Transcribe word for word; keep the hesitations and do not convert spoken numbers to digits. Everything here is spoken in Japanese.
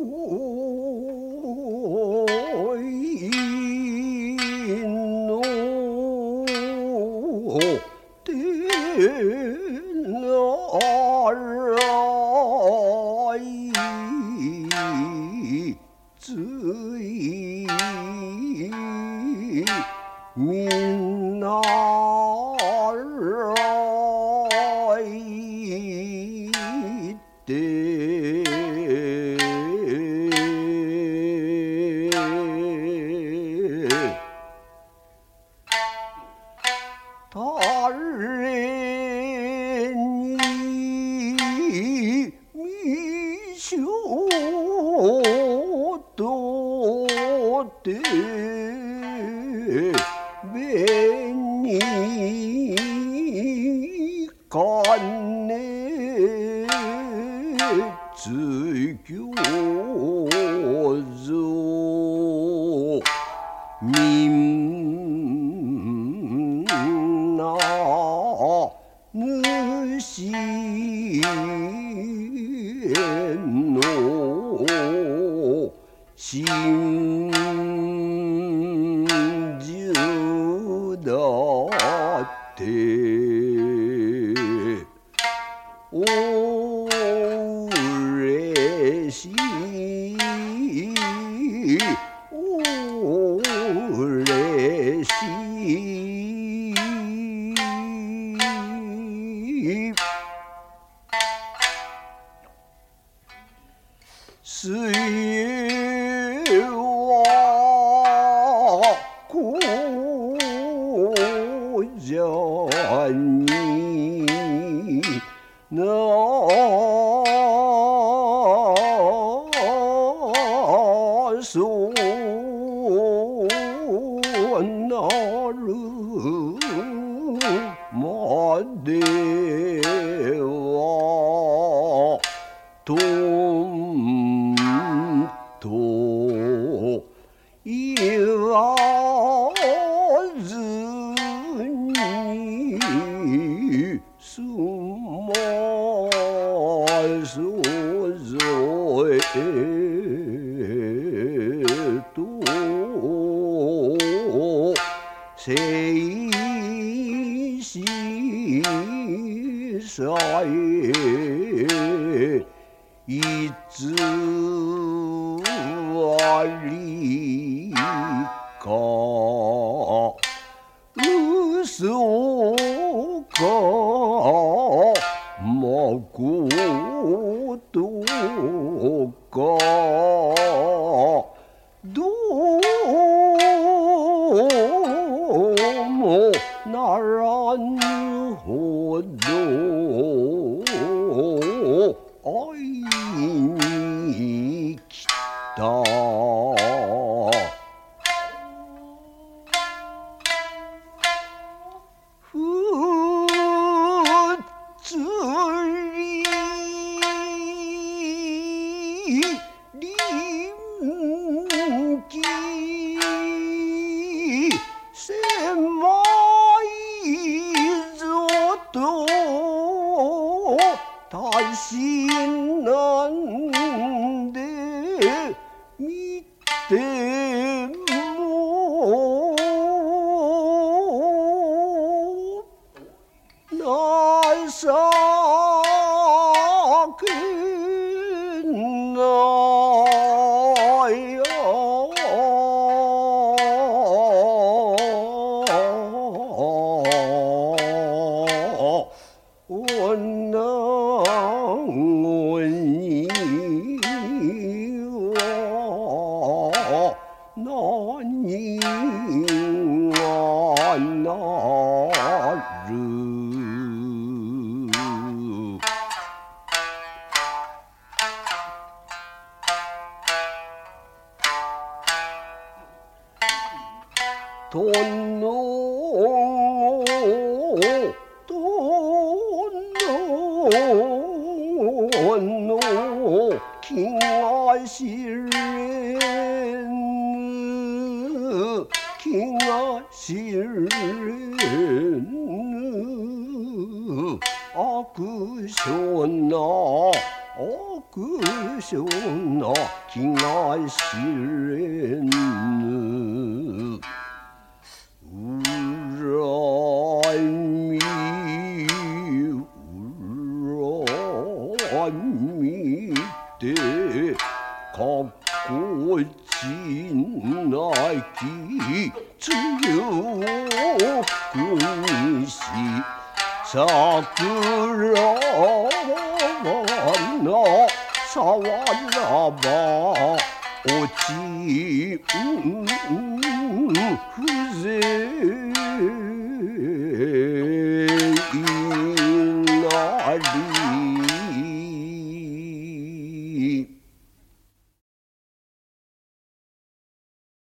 いの手ならいついみならいて誰に見しょとて紅金つきょうぞみんな主への真珠だっておれしいおれしい水泳はこうじゃになそうなるまではとんと言わずにすまそぞえと静止さえ偽りか嘘かまことかどうもならぬほど会いに来たふつり臨機狭いぞとたしなんで見ても情けないよ女子には何がなる殿殿の気が知れぬ気が知れぬ悪性な悪くしょな気が知れぬ恨み恨みてかっこちなき強くにし桜のさわらば落ち風情